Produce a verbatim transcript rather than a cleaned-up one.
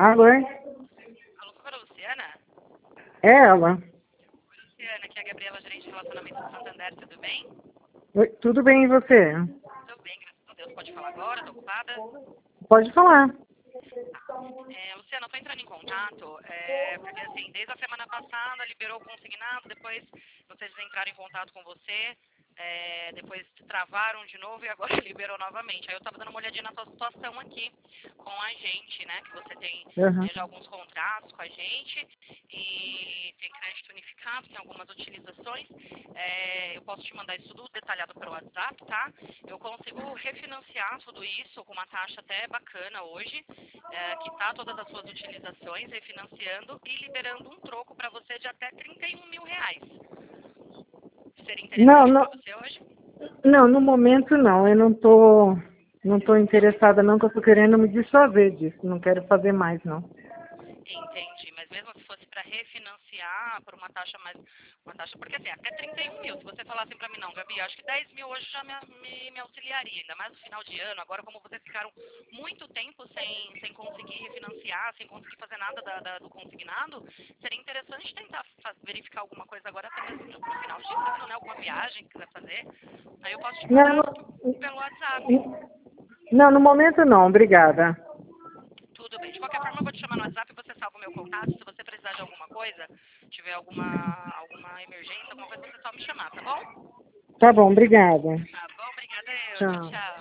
Alô? Alô, para a Luciana? É ela. Luciana, aqui é a Gabriela, gerente de relacionamento do Santander, tudo bem? Oi, tudo bem, e você? Tudo bem, graças a Deus. Pode falar agora? Estou ocupada? Pode falar. É, Luciana, eu estou entrando em contato, é, porque assim, desde a semana passada liberou o consignado, depois vocês entraram em contato com você, é, depois travaram de novo e agora liberou novamente. Aí eu estava dando uma olhadinha na sua situação aqui com a gente, né? Que você tem Uhum. é, já alguns contratos com a gente e tem crédito unificado, tem algumas utilizações. É, eu posso te mandar isso tudo detalhado pelo WhatsApp, tá? Eu consigo refinanciar tudo isso com uma taxa até bacana hoje. É, quitar todas as suas utilizações, refinanciando e liberando um troco para você de até trinta e um mil reais. Seria Não, interessante não, para você hoje? não, no momento não. Eu não tô, não tô interessada não, que eu tô querendo me desfazer disso. Não quero fazer mais, não. Entendi, mas mesmo se fosse para refinanciar por uma taxa mais, uma taxa, porque assim, até trinta e um mil, se você falar assim para mim, não, Gabi, acho que dez mil hoje já me, me, me auxiliaria, ainda mais no final de ano, agora como vocês ficaram muito tempo sem, sem conseguir refinanciar, sem conseguir fazer nada da, da- do consignado, seria interessante tentar fa- verificar alguma coisa agora, até mesmo no final de ano, né, alguma viagem que quiser fazer, aí eu posso te Não, mandar não, pelo WhatsApp. não, no momento não, obrigada. Tudo bem. De qualquer forma, eu vou te chamar no WhatsApp, você salva o meu contato. Se você precisar de alguma coisa, tiver alguma, alguma emergência, alguma coisa, você só me chamar, tá bom? Tá bom, obrigada. Tá bom, obrigada eu. Tchau, Tchau. tchau.